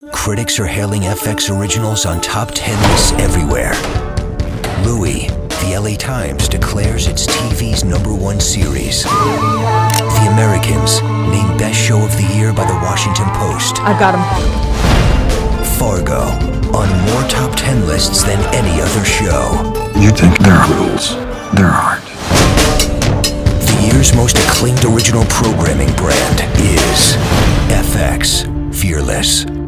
Critics are hailing FX originals on top 10 lists everywhere. Louie, the LA Times declares it's TV's #1 series. The Americans, named Best Show of the Year by the Washington Post. I've got him. Fargo, on more top 10 lists than any other show. You think there are rules? There aren't. The year's most acclaimed original programming brand is FX Fearless.